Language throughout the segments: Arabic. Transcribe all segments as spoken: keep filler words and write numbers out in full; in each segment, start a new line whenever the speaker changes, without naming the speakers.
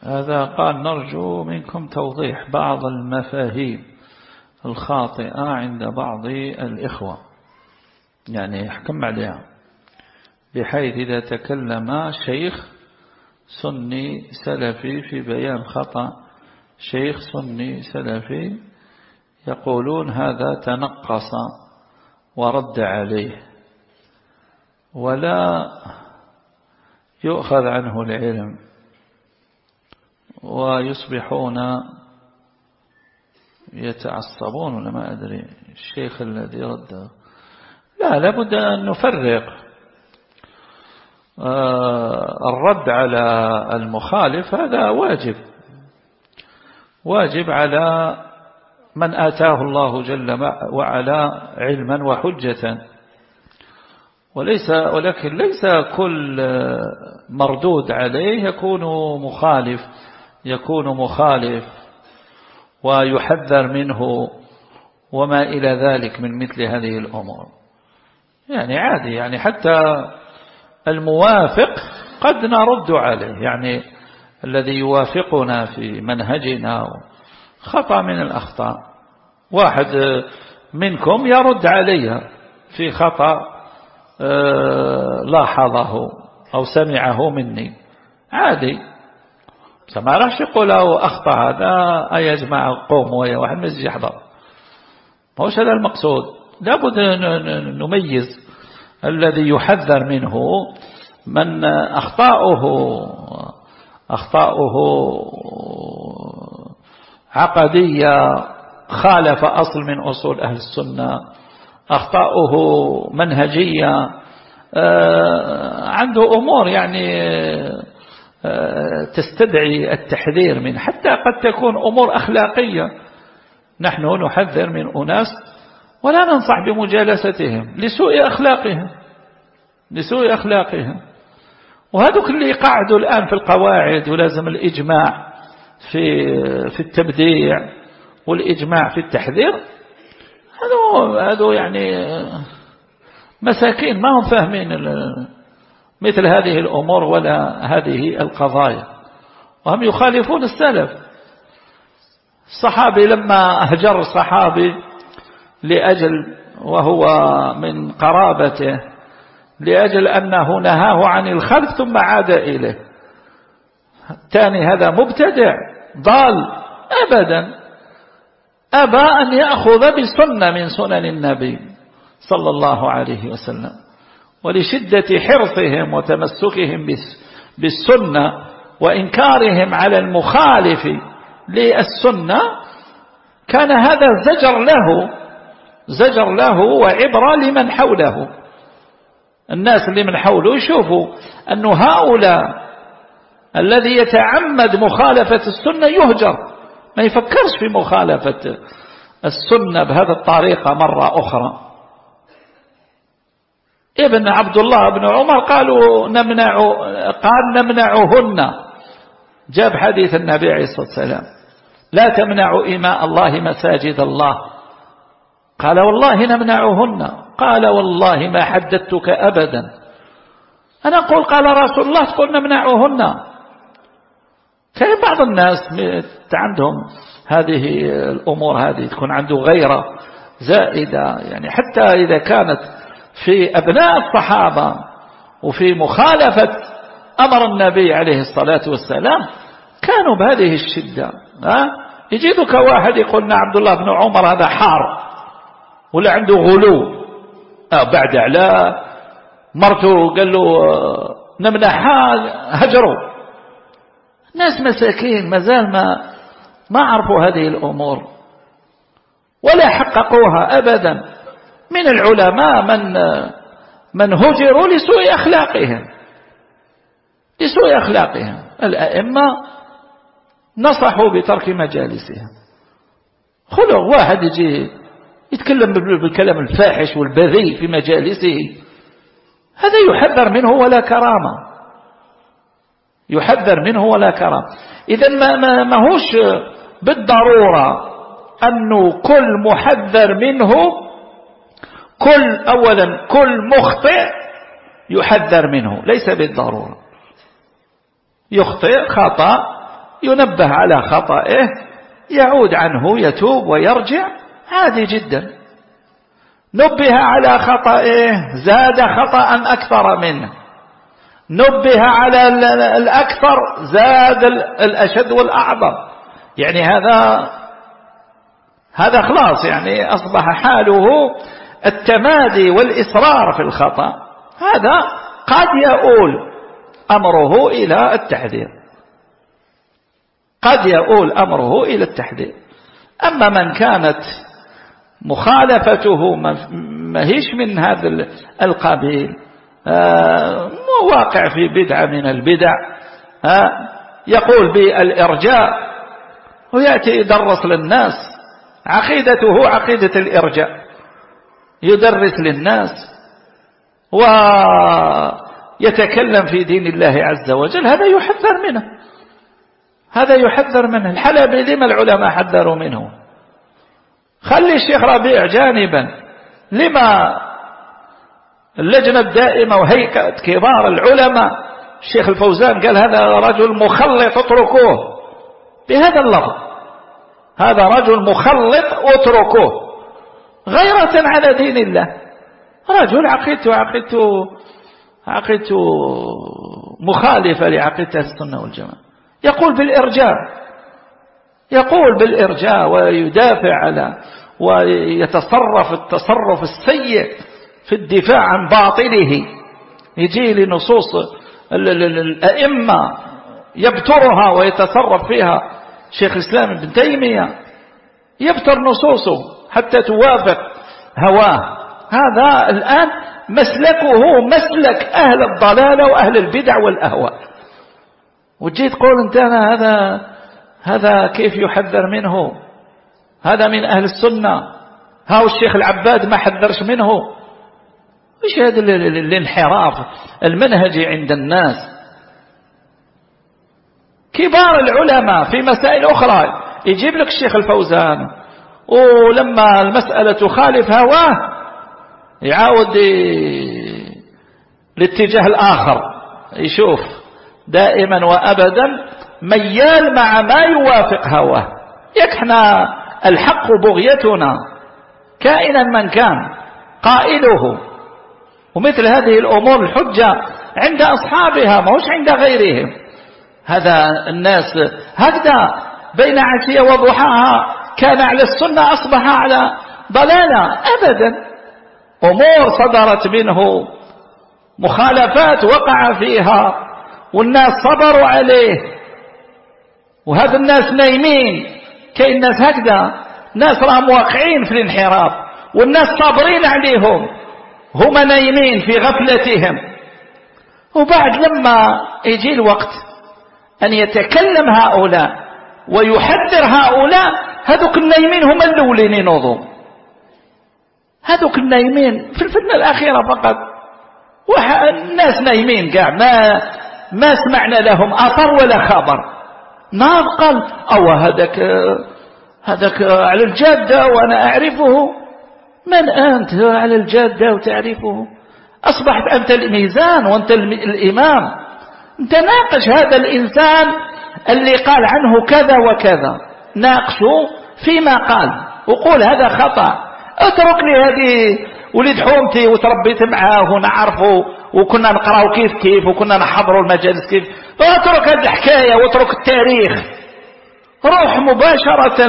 هذا قال نرجو منكم توضيح بعض المفاهيم الخاطئة عند بعض الإخوة، يعني يحكم عليها، بحيث إذا تكلم شيخ سني سلفي في بيان خطأ شيخ سني سلفي يقولون هذا تنقص ورد عليه ولا يؤخذ عنه العلم، ويصبحون يتعصبون ولا ما أدري الشيخ الذي رد. لا، لابد أن نفرق الرد على المخالف، هذا واجب واجب على من آتاه الله جل وعلا علما وحجة، وليس ولكن ليس كل مردود عليه يكون مخالف يكون مخالف ويحذر منه وما إلى ذلك من مثل هذه الأمور. يعني عادي، يعني حتى الموافق قد نرد عليه، يعني الذي يوافقنا في منهجنا خطأ من الأخطاء، واحد منكم يرد عليها في خطأ لاحظه أو سمعه مني، عادي، ما راح يقول له أخطأ هذا أيجمع قوم ويا واحد ما يجي يحضر، ما هوش هذا المقصود. لابد نميز الذي يحذر منه من أخطاؤه أخطاؤه عقدية خالف أصل من أصول أهل السنة، أخطاؤه منهجية، عنده أمور يعني تستدعي التحذير منه، حتى قد تكون أمور أخلاقية نحن نحذر من أناس ولا ننصح بمجالستهم لسوء أخلاقهم لسوء أخلاقهم وهذوك اللي يقعدوا الآن في القواعد ولازم الإجماع في في التبديع والإجماع في التحذير، هذو هذو يعني مساكين ما هم فاهمين مثل هذه الأمور ولا هذه القضايا، وهم يخالفون السلف. الصحابي لما أهجر الصحابي لأجل وهو من قرابته لأجل أنه نهاه عن الخلف ثم عاد إليه، الثاني هذا مبتدع ضال أبدا، أبى أن يأخذ بسنة من سنن النبي صلى الله عليه وسلم، ولشدة حرصهم وتمسكهم بالسنة وإنكارهم على المخالف للسنة كان هذا زجر له زجر له وعبرة لمن حوله. الناس اللي من حوله يشوفوا أن هؤلاء الذي يتعمد مخالفة السنة يهجر، ما يفكرش في مخالفة السنة بهذه الطريقة مرة أخرى. ابن عبد الله بن عمر قالوا نمنع قال نمنعهن، جاب حديث النبي عليه الصلاة والسلام لا تمنعوا إماء الله مساجد الله، قال والله نمنعهن، قال والله ما حدثتك أبدا. أنا أقول قال رسول الله تقول نمنعهن. كان بعض الناس عندهم هذه الأمور هذه تكون عنده غيرة زائدة، يعني حتى إذا كانت في أبناء الصحابة وفي مخالفة أمر النبي عليه الصلاة والسلام كانوا بهذه الشدة. ها يجيبك واحد يقولنا عبد الله بن عمر هذا حار ولا عنده غلو، آه بعد على مرته قال له نمنعها هجروا. ناس مساكين ما زال ما ما عرفوا هذه الأمور ولا حققوها أبدا. من العلماء من من هجروا لسوء أخلاقهم لسوء أخلاقهم الأئمة نصحوا بترك مجالسهم. خلوا واحد يجي يتكلم بالكلام الفاحش والبذيء في مجالسه، هذا يحذر منه ولا كرامة يحذر منه ولا كرامة. إذن ما, ما, ما هوش بالضرورة أنه كل محذر منه كل أولا كل مخطئ يحذر منه، ليس بالضرورة. يخطئ خطأ ينبه على خطئه، يعود عنه، يتوب ويرجع، عادي جدا. نبه على خطئه، زاد خطأ أكثر منه، نبه على الأكثر، زاد الأشد والأعظم. يعني هذا هذا خلاص، يعني أصبح حاله التمادي والإصرار في الخطأ. هذا قد يؤول أمره إلى التحذير، قد يؤول أمره إلى التحذير. أما من كانت مخالفته ما هيش من هذا القبيل، واقع في بدعة من البدع، يقول بالإرجاء ويأتي يدرس للناس، عقيدته عقيدة الإرجاء، يدرس للناس ويتكلم في دين الله عز وجل. هذا يحذر منه، هذا يحذر منه. الحلبي لما العلماء حذروا منه؟ خلي الشيخ ربيع جانبا، لما اللجنة الدائمة وهيئة كبار العلماء الشيخ الفوزان قال هذا رجل مخلط اتركوه بهذا اللفظ، هذا رجل مخلط اتركوه، غيرة على دين الله. رجل عقيدته عقيدته عقيدته مخالفة لعقيدة السنة والجماعة، يقول بالإرجاء، يقول بالإرجاء ويدافع على ويتصرف التصرف السيء في الدفاع عن باطله. يجي لنصوص الأئمة يبترها ويتصرف فيها شيخ الإسلام ابن تيمية، يبتر نصوصه حتى توافق هواه. هذا الآن مسلكه مسلك أهل الضلالة وأهل البدع والأهواء. وجيت تقول انت أنا هذا هذا كيف يحذر منه؟ هذا من أهل السنة، هاو الشيخ العباد ما حذرش منه. وش هذا الانحراف المنهجي عند الناس؟ كبار العلماء في مسائل أخرى يجيب لك الشيخ الفوزان، ولما المسألة تخالف هواه يعاود الاتجاه الآخر، يشوف دائما وأبدا ميال مع ما يوافق هواه. يكحنا الحق بغيتنا كائنا من كان قائله. ومثل هذه الأمور الحجة عند أصحابها ما هوش عند غيرهم. هذا الناس هكذا بين عشية وضحاها كان على السنة أصبح على ضلالة أبدا. أمور صدرت منه، مخالفات وقع فيها والناس صبروا عليه، وهذا الناس نايمين. كاين ناس هكذا، ناس راهم واقعين في الانحراف والناس صابرين عليهم، هم نايمين في غفلتهم. وبعد لما يجي الوقت أن يتكلم هؤلاء ويحذر هؤلاء، هذوك النايمين هم الأولين ينوضوا. هذوك النايمين في الفتنة الأخيرة فقط، والناس نايمين قاع، ما ما سمعنا لهم أثر ولا خبر. ناض قال أو هذاك هذاك على الجادة وأنا أعرفه. من أنت على الجادة وتعرفه؟ أصبحت أنت الميزان وأنت الإمام. أنت ناقش هذا الإنسان اللي قال عنه كذا وكذا، ناقشه فيما قال وقول هذا خطأ. اترك لي هذه ولد حومتي وتربيت معاه ونعرفه وكنا نقرأه كيف كيف وكنا نحضروا المجالس كيف. اترك هذه الحكاية واترك التاريخ، روح مباشرة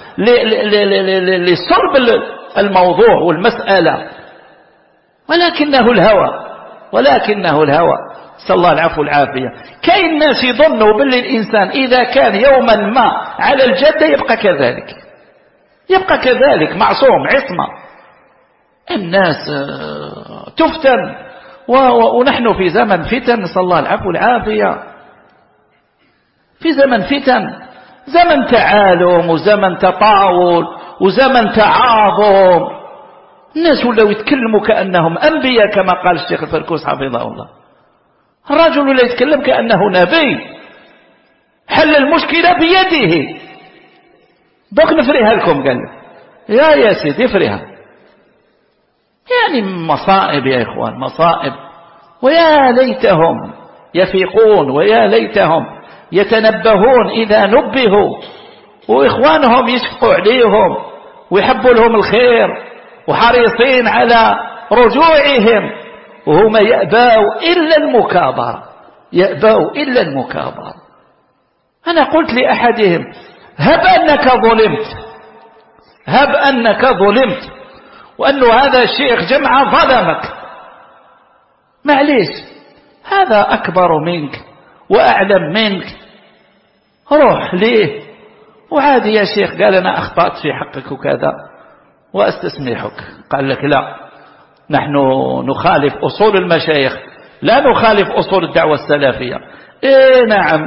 لصلب الموضوع والمسألة. ولكنه الهوى، ولكنه الهوى، صلى الله العفو والعافية. كاين الناس يظنوا باللي الإنسان إذا كان يوما ما على الجدة يبقى كذلك، يبقى كذلك معصوم عصمة. الناس تفتن، ونحن في زمن فتن، صلى الله العفو والعافية. في زمن فتن، زمن تعالم وزمن تطاول وزمن تعاظم. الناس ولاو يتكلموا كأنهم أنبياء كما قال الشيخ الفركوس حفظه الله. الرجل ولا يتكلم كأنه نبي، حل المشكلة بيده. دوك نفريها لكم، قال يا يا سيدي افريها. يعني مصائب يا إخوان، مصائب. ويا ليتهم يفيقون، ويا ليتهم يتنبهون إذا نبهوا، وإخوانهم يشفقوا عليهم ويحبوا لهم الخير وحريصين على رجوعهم، وهم يأبوا إلا المكابرة، يأبوا إلا المكابرة. أنا قلت لأحدهم: هب أنك ظلمت، هب أنك ظلمت وأن هذا الشيخ جمع ظلمك، معليش هذا أكبر منك وأعلم منك، روح ليه وعادي يا شيخ. قال: أنا أخطأت في حقك وكذا وأستسمحك. قال لك: لا، نحن نخالف أصول المشايخ، لا نخالف أصول الدعوة السلفية. إيه نعم،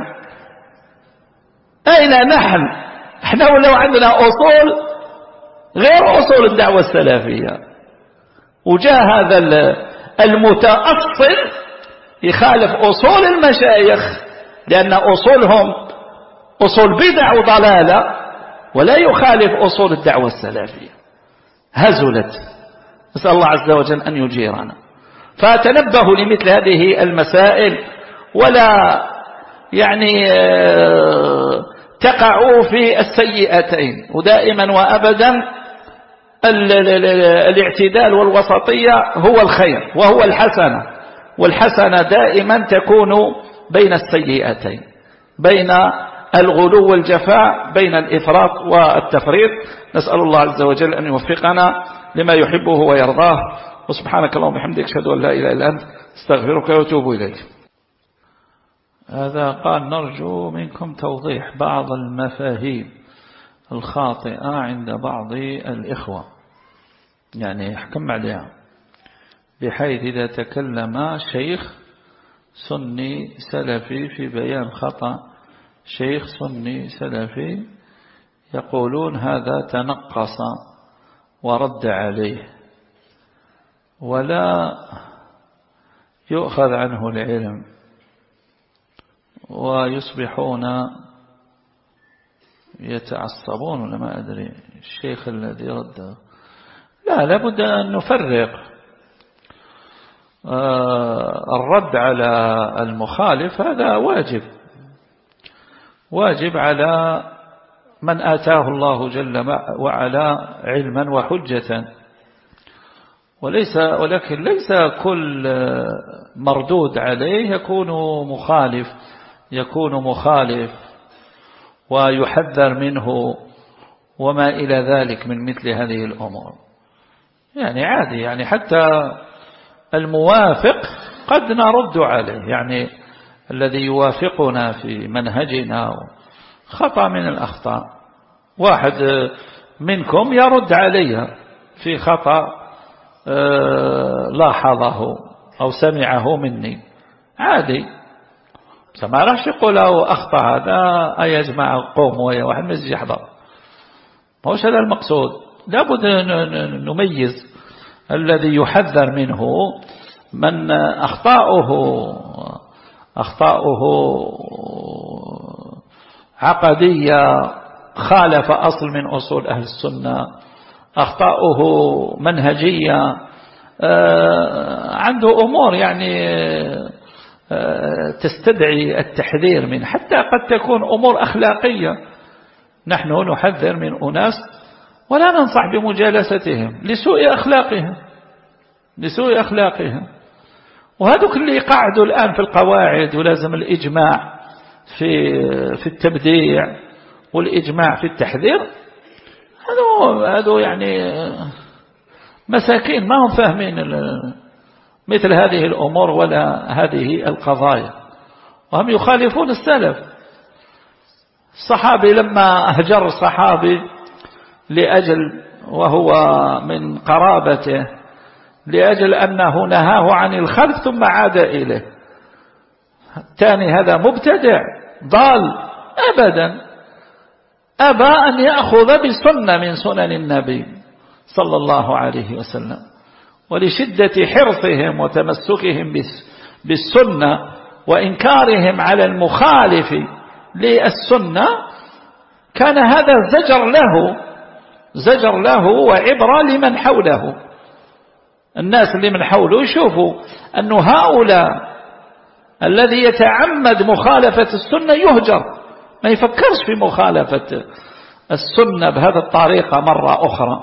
أين نحن؟ احنا ولو عندنا أصول غير أصول الدعوة السلفية، وجاء هذا المتأصل يخالف أصول المشايخ لأن أصولهم أصول بدع وضلالة، ولا يخالف أصول الدعوة السلفية. هزلت، نسأل الله عز وجل أن يجيرنا. فتنبهوا لمثل هذه المسائل، ولا يعني تقعوا في السيئتين، ودائما وأبدا الاعتدال والوسطية هو الخير وهو الحسنة، والحسنة دائما تكون بين السيئتين، بين الغلو والجفاء، بين الإفراط والتفريط. نسأل الله عز وجل أن يوفقنا لما يحبه ويرضاه. وسبحانك اللهم وبحمدك أشهد أن لا إله إلا أنت استغفرك وأتوب إليك. هذا قال: نرجو منكم توضيح بعض المفاهيم الخاطئة عند بعض الإخوة، يعني يحكم عليها، بحيث إذا تكلم شيخ سني سلفي في بيان خطأ شيخ سني سلفي يقولون هذا تنقص ورد عليه، ولا يؤخذ عنه العلم، ويصبحون يتعصبون، ولا ما أدري الشيخ الذي رد. لا، لابد أن نفرق. الرد على المخالف هذا واجب، واجب على من آتاه الله جل وعلا علما وحجة، وليس ولكن ليس كل مردود عليه يكون مخالف يكون مخالف ويحذر منه وما إلى ذلك من مثل هذه الأمور. يعني عادي، يعني حتى الموافق قد نرد عليه، يعني الذي يوافقنا في منهجنا خطأ من الأخطاء، واحد منكم يرد علي في خطأ لاحظه أو سمعه مني، عادي، ما راح يقول له أخطأ هذا يا جماعة قوموا يا واحد مزج يحضر، ما هوش هذا المقصود. لابد نميز الذي يحذر منه من أخطاؤه أخطاؤه عقدية خالف أصل من أصول أهل السنة، أخطاؤه منهجية، عنده أمور يعني تستدعي التحذير منه، حتى قد تكون أمور أخلاقية. نحن نحذر من أناس ولا ننصح بمجالستهم لسوء أخلاقهم لسوء أخلاقهم وهذوك اللي قاعدوا الآن في القواعد ولازم الإجماع في في التبديع والإجماع في التحذير، هذو يعني مساكين ما هم فاهمين مثل هذه الأمور ولا هذه القضايا، وهم يخالفون السلف. الصحابي لما أهجر الصحابي لأجل وهو من قرابته لأجل أنه نهاه عن الخلف ثم عاد إليه، الثاني هذا مبتدع ضال أبدا، أبى أن يأخذ بسنة من سنن النبي صلى الله عليه وسلم، ولشدة حرصهم وتمسكهم بالسنة وإنكارهم على المخالف للسنة كان هذا زجر له زجر له وعبرة لمن حوله. الناس اللي من حوله يشوفوا أن هؤلاء الذي يتعمد مخالفة السنة يهجر، ما يفكرش في مخالفة السنة بهذه الطريقة مرة أخرى.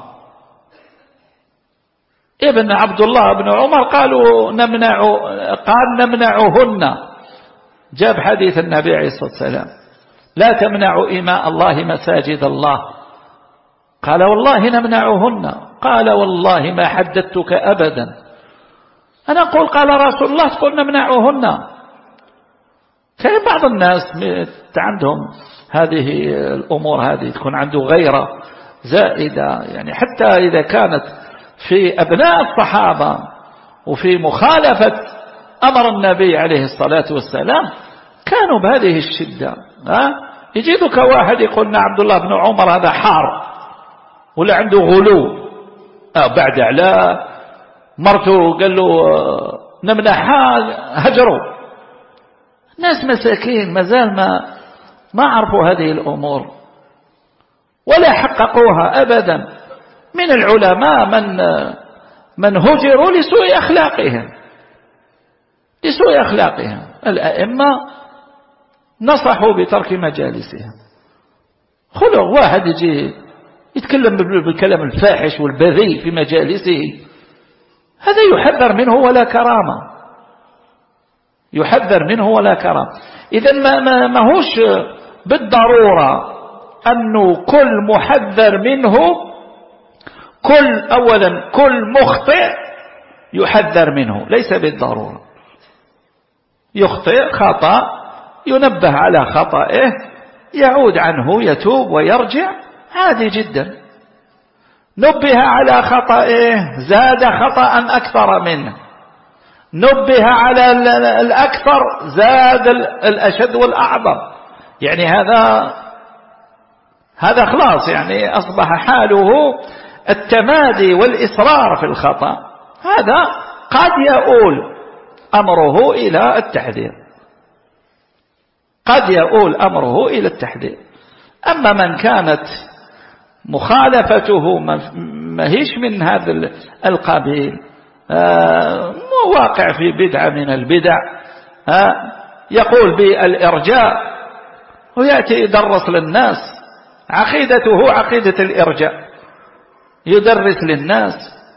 ابن عبد الله بن عمر قالوا نمنع قال نمنعهن، جاب حديث النبي عليه الصلاة والسلام لا تمنعوا إماء الله مساجد الله، قال والله نمنعهن، قال والله ما حدثتك أبدا. أنا أقول قال رسول الله تقول نمنعهن. كان بعض الناس عندهم هذه الأمور هذه تكون عنده غيرة زائدة، يعني حتى إذا كانت في أبناء الصحابة وفي مخالفة أمر النبي عليه الصلاة والسلام كانوا بهذه الشدة. ها يجيبك واحد يقول عبد الله بن عمر هذا حار ولا عنده غلو، بعد على مرته قال له نمنعها هجروا. ناس مساكين مازال ما ما عرفوا هذه الأمور ولا حققوها أبدا. من العلماء من من هجروا لسوء أخلاقهم لسوء أخلاقهم الأئمة نصحوا بترك مجالسهم. خلق واحد يجي يتكلم بالكلام الفاحش والبذيء في مجالسه، هذا يحذر منه ولا كرامة، يحذر منه ولا كرامة. إذن ما, ما, ما هوش بالضرورة أنه كل محذر منه كل أولا كل مخطئ يحذر منه، ليس بالضرورة. يخطئ خطأ ينبه على خطئه يعود عنه يتوب ويرجع عادي جدا. نبه على خطئه زاد خطأ أكثر منه، نبه على الأكثر زاد الأشد والأعظم. يعني هذا هذا خلاص يعني أصبح حاله التمادي والإصرار في الخطأ. هذا قد يؤول أمره إلى التحذير، قد يؤول أمره إلى التحذير. أما من كانت مخالفته ما هيش من هذا القبيل، واقع في بدعة من البدع، يقول بالإرجاء ويأتي يدرس للناس عقيدته عقيدة الإرجاء، يدرس للناس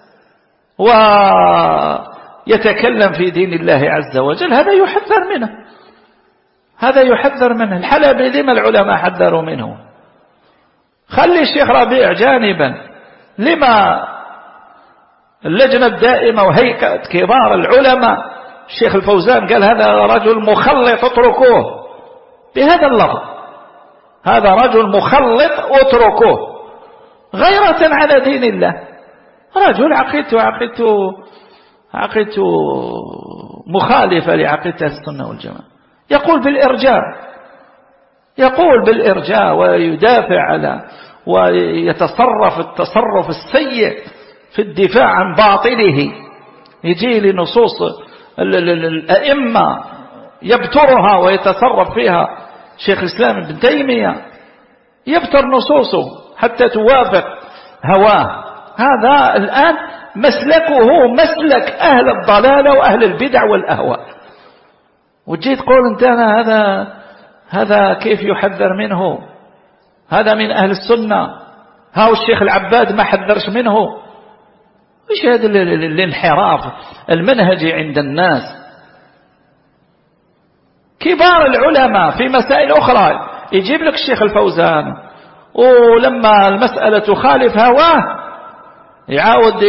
ويتكلم في دين الله عز وجل، هذا يحذر منه، هذا يحذر منه. الحلبي لما العلماء حذروا منه؟ خلي الشيخ ربيع جانبا، لما اللجنة الدائمة وهيئة كبار العلماء الشيخ الفوزان قال هذا رجل مخلط اتركوه بهذا اللفظ، هذا رجل مخلط اتركوه غيرة على دين الله. رجل عقيدته عقيدته عقيدته مخالفة لعقيدة السنة والجماعة، يقول بالإرجاء، يقول بالإرجاء ويدافع على ويتصرف التصرف السيء في الدفاع عن باطله. يجي لنصوص الأئمة يبترها ويتصرف فيها شيخ الإسلام ابن تيمية، يبتر نصوصه حتى توافق هواه. هذا الآن مسلكه مسلك أهل الضلالة وأهل البدع والأهواء، وتجي تقول انت أنا هذا هذا كيف يحذر منه؟ هذا من أهل السنة، هاو الشيخ العباد ما حذرش منه. وش هذا الانحراف المنهجي عند الناس؟ كبار العلماء في مسائل أخرى يجيب لك الشيخ الفوزان، ولما المسألة تخالف هواه يعاود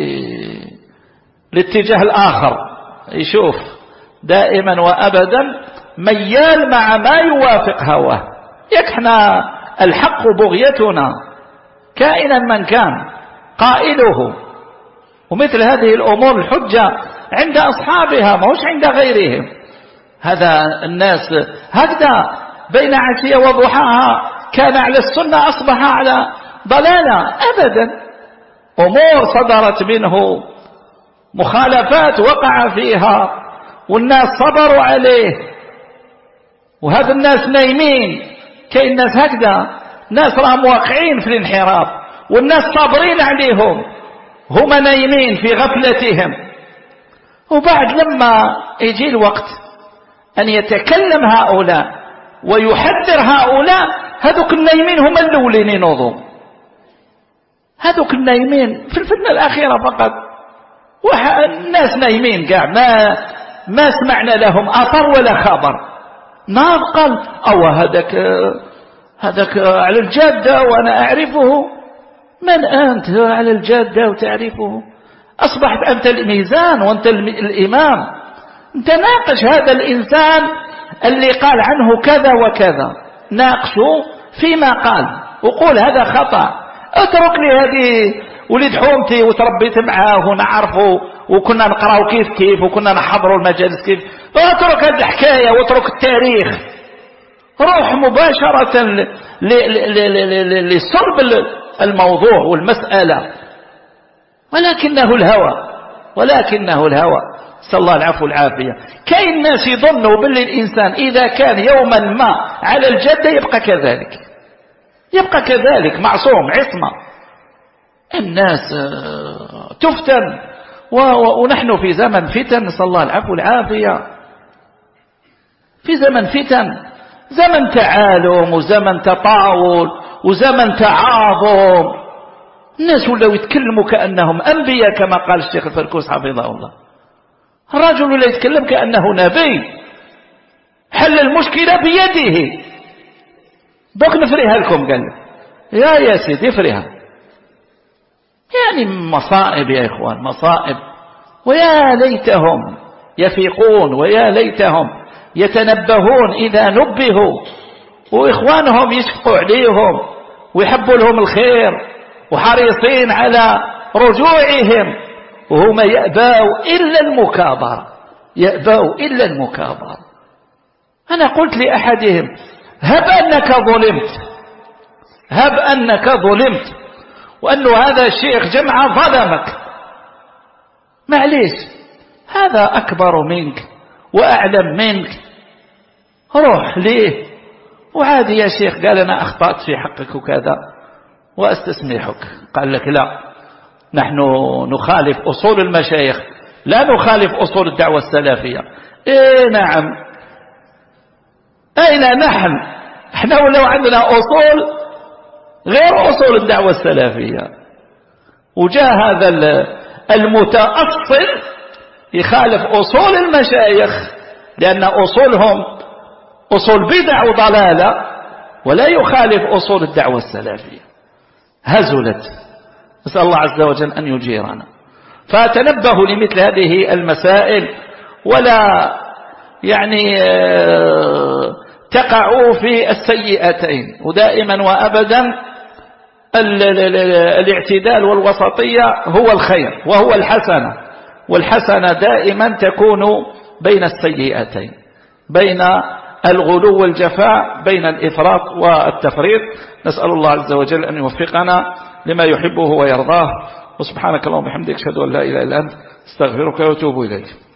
الاتجاه الآخر، يشوف دائما وأبدا ميال مع ما يوافق هواه. يكحنا الحق بغيتنا كائنا من كان قائله، ومثل هذه الأمور الحجة عند أصحابها ما هوش عند غيرهم. هذا الناس هكذا بين عشية وضحاها كان على السنة أصبح على ضلالة أبدا. أمور صدرت منه مخالفات وقع فيها والناس صبروا عليه، وهذا الناس نايمين. كاين ناس هكذا، ناس راهم واقعين في الانحراف والناس صابرين عليهم، هم نايمين في غفلتهم. وبعد لما يجي الوقت أن يتكلم هؤلاء ويحذر هؤلاء. هذوك النايمين هم الأولين ينوضوا، هذوك النايمين في الفتنة الأخيرة فقط الناس نايمين قاعد، ما ما سمعنا لهم أثر ولا خبر. ناض قال أو هذاك هذاك على الجادة وأنا أعرفه. من أنت على الجادة وتعرفه؟ أصبحت أنت الميزان وأنت الإمام. أنت ناقش هذا الإنسان اللي قال عنه كذا وكذا، ناقشه فيما قال وقول هذا خطأ. اترك لي هذه وليد حومتي وتربيت معاه ونعرفه وكنا نقرأه كيف كيف وكنا نحضروا المجالس كيف. اترك هذه الحكاية واترك التاريخ، روح مباشرة لصلب الموضوع والمسألة. ولكنه الهوى ولكنه الهوى صلى الله العفو والعافية. كاين الناس يظنوا باللي الإنسان إذا كان يوما ما على الجادة يبقى كذلك، يبقى كذلك معصوم عصمة. الناس تفتن ونحن في زمن فتن، نسأل الله العفو والعافية. في زمن فتن، زمن تعالم وزمن تطاول وزمن تعاظم. الناس ولاو يتكلموا كأنهم أنبياء كما قال الشيخ الفركوس حفظه الله. الرجل ولا يتكلم كأنه نبي، حل المشكلة بيده. دوك نفريها لكم، قال يا يا سيدي افريها. يعني مصائب يا إخوان، مصائب. ويا ليتهم يفيقون ويا ليتهم يتنبهون إذا نبهوا وإخوانهم يشفقوا عليهم ويحبوا لهم الخير وحريصين على رجوعهم، وهم يأبوا إلا المكابرة، يأبوا إلا المكابرة. أنا قلت لأحدهم هب أنك ظلمت، هب أنك ظلمت وأنه هذا الشيخ جمع ظلمك، معليش هذا أكبر منك وأعلم منك، روح ليه وعادي يا شيخ. قال أنا أخطأت في حقك وكذا وأستسمحك. قال لك لا، نحن نخالف أصول المشايخ، لا نخالف أصول الدعوة السلفية. إيه نعم، أين نحن؟ احنا ولو عندنا أصول غير أصول الدعوة السلفية. وجاء هذا المتأصل يخالف أصول المشايخ لأن أصولهم أصول بدع وضلالة، ولا يخالف أصول الدعوة السلفية. هزلت، نسأل الله عز وجل أن يجيرنا. فتنبهوا لمثل هذه المسائل ولا يعني تقعوا في السيئتين. ودائما وأبدا الاعتدال والوسطية هو الخير وهو الحسنة، والحسنة دائما تكون بين السيئتين، بين الغلو والجفاء، بين الإفراط والتفريط. نسأل الله عز وجل أن يوفقنا لما يحبه ويرضاه. وسبحانك اللهم وبحمدك أشهد أن لا إله إلا أنت استغفرك وأتوب إليك.